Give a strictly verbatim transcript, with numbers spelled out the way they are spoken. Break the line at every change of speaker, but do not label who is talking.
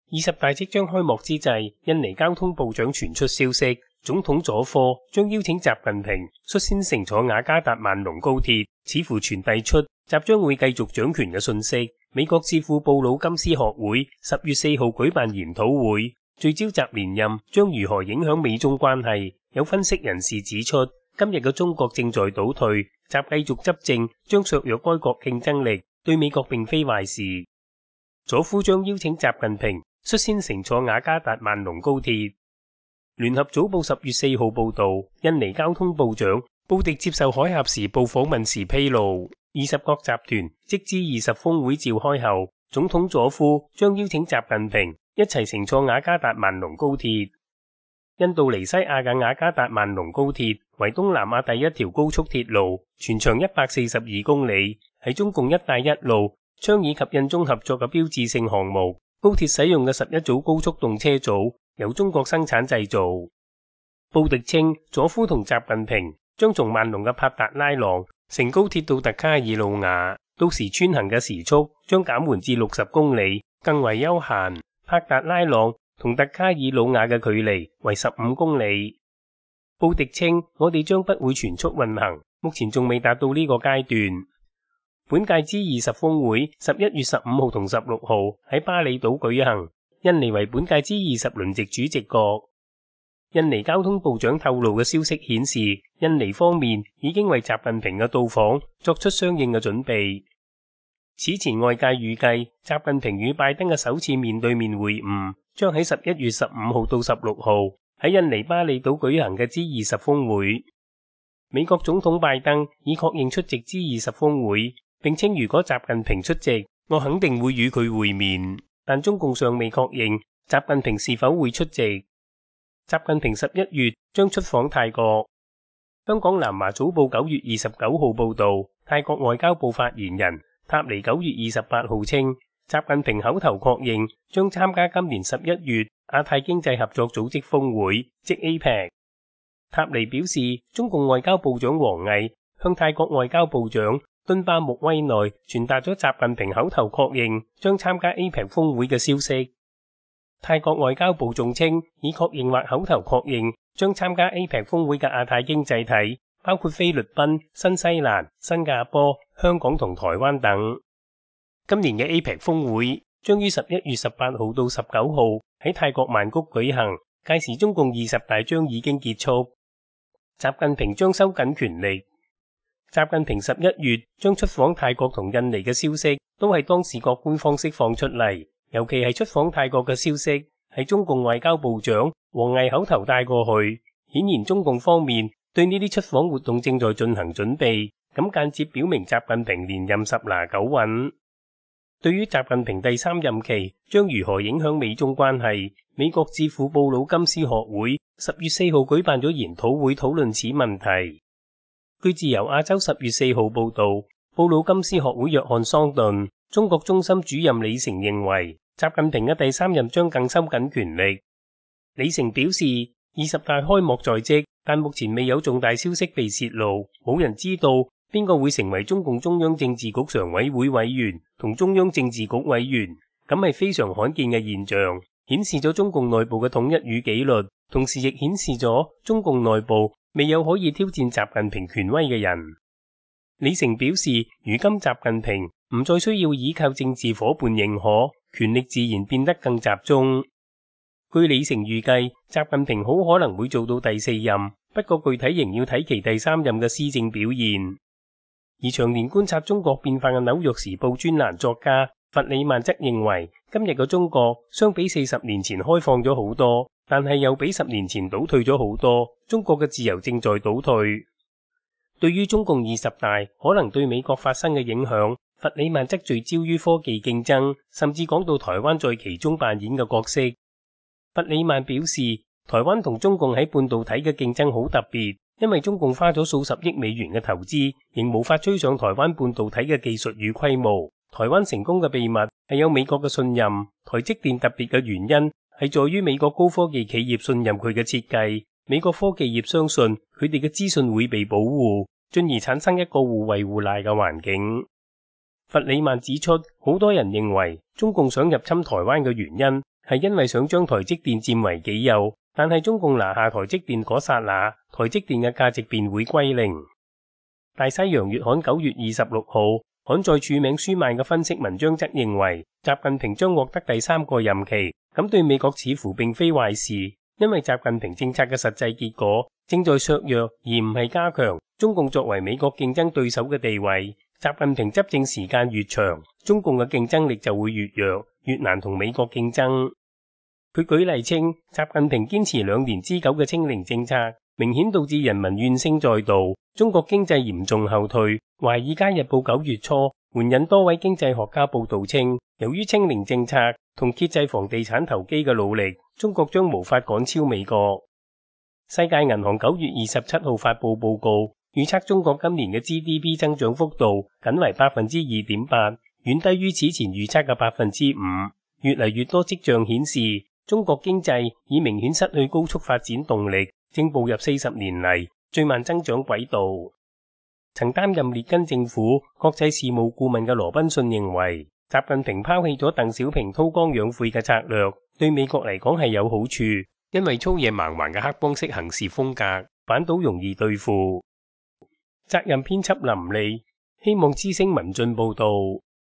二十大即將開幕之際，印尼交通部長傳出消息，總統佐科將邀請習近平率先乘坐雅加達萬隆高鐵，似乎傳遞出習將會繼續掌權嘅訊息。美國智庫布魯金斯學會十月四號舉辦研討會，聚焦習連任將如何影響美中關係。有分析人士指出，今日嘅中國正在倒退，習繼續執政將削弱該國競爭力，對美國並非壞事。佐夫將邀請習近平率先乘坐雅加達萬隆高鐵。聯合早報十月四號報道，印尼交通部長布迪接受《海峽時報》訪問時披露，二十國集團即 G 二十峰會召開後，總統佐夫將邀請習近平一齊乘坐雅加達萬隆高鐵。印度尼西亞嘅雅加達萬隆高鐵為東南亞第一條高速鐵路，全長一百四十二公里，係中共一帶一路倡議及印中合作嘅標誌性項目。高鐵使用嘅十一組高速動車組由中國生產製造。布迪稱，佐夫同習近平將從萬隆嘅帕達拉朗乘高鐵到特卡爾魯瓦，到時穿行嘅時速將減緩至六十公里，更為悠閒。帕達拉朗同特卡爾魯瓦嘅距離為十五公里。布迪稱，我哋將不會全速運行，目前仲未達到呢個階段。本屆 G 二十峰會十一月十五號同十六號喺巴厘島舉行，印尼為本屆 G 二十輪值主席國。印尼交通部長透露嘅消息顯示，印尼方面已經為習近平嘅到訪作出相應嘅準備。此前外界預計，習近平與拜登嘅首次面對面會晤將喺十一月十五號到十六號喺印尼巴厘島舉行嘅 G 二十峰會。美國總統拜登已確認出席 G 二十峰會，並稱如果習近平出席，我肯定會與佢會面，但中共尚未確認習近平是否會出席。習近平十一月將出訪泰國。香港南華早報九月二十九號報道，泰國外交部發言人塔尼九月二十八號稱，習近平口頭確認將參加今年十一月亞太經濟合作組織峰會，即 A P E C。塔尼表示，中共外交部長王毅向泰國外交部長敦巴木威內傳達咗習近平口頭確認將參加 A P E C 峰會嘅消息。泰國外交部仲稱，已確認或口頭確認將參加 A P E C 峰會嘅亞太經濟體包括菲律賓、新西蘭、新加坡、香港同台灣等。今年嘅 A P E C 峰會將於十一月十八號到十九號喺泰國曼谷舉行，屆時中共二十大將已經結束。習近平將收緊權力。習近平十一月將出訪泰國同印尼嘅消息，都係當事國官方釋放出嚟，尤其係出訪泰國嘅消息，係中共外交部長王毅口頭帶過去。顯然中共方面對呢啲出訪活動正在進行準備，咁間接表明習近平連任十拿九穩。對於習近平第三任期將如何影響美中關係，美國智庫布魯金斯學會十月四號舉辦咗研討會討論此問題。據自由亞洲十月四號報道，布魯金斯學會約翰桑頓中國中心主任李成認為，習近平嘅第三任將更收緊權力。李成表示，二十大開幕在即，但目前未有重大消息被泄露，冇人知道邊個會成為中共中央政治局常委會委員同中央政治局委員，咁係非常罕見嘅現象，顯示咗中共內部嘅統一與紀律，同時亦顯示咗中共內部未有可以挑戰習近平權威嘅人。李成表示，如今習近平唔再需要依靠政治伙伴認可，權力自然變得更集中。據李成預計，習近平好可能會做到第四任，不過具體仍要睇其第三任嘅施政表現。而長年觀察中國變化嘅紐約時報專欄作家弗里曼則認為，今日嘅中國相比四十年前開放咗好多，但係又比十年前倒退咗好多，中國嘅自由正在倒退。對於中共二十大可能對美國發生嘅影響，弗里曼則聚焦於科技競爭，甚至講到台灣在其中扮演嘅角色。弗里曼表示，台灣同中共喺半導體嘅競爭好特別，因為中共花咗數十億美元嘅投資，仍無法追上台灣半導體嘅技術與規模。台灣成功嘅秘密係有美國嘅信任，台積電特別嘅原因係在於美國高科技企業信任佢嘅設計，美國科技業相信佢哋嘅資訊會被保護，進而產生一個互惠互賴嘅環境。弗里曼指出，好多人認為中共想入侵台灣嘅原因係因為想將台積電佔為己有，但係中共拿下台積電嗰剎那，台積電嘅價值便會歸零。大西洋月刊九月二十六號刊載署名舒曼嘅分析文章則認為，習近平將獲得第三個任期，咁對美國似乎並非壞事，因為習近平政策嘅實際結果正在削弱而唔係加強中共作為美國競爭對手嘅地位。習近平執政時間越長，中共嘅競爭力就會越弱，越難同美國競爭。佢舉例稱，習近平堅持兩年之久嘅清零政策，明顯導致人民怨聲載道，中國經濟嚴重後退。華爾街日報九月初援引多位經濟學家報道稱，由於清零政策同遏制房地產投機嘅努力，中國將無法趕超美國。世界銀行九月二十七號發布報告，預測中國今年嘅 G D P 增長幅度僅為百分之二點八，遠低於此前預測嘅百分之五。越嚟越多跡象顯示，中國經濟已明顯失去高速發展動力，正步入四十年嚟最慢增長軌道。曾擔任列根政府國際事務顧問嘅羅賓遜認為，習近平拋棄咗鄧小平韜光養晦嘅策略，對美國嚟講係有好處，因為粗野蠻橫嘅黑幫式行事風格，反倒容易對付。責任編輯林利，希望之聲文進報道。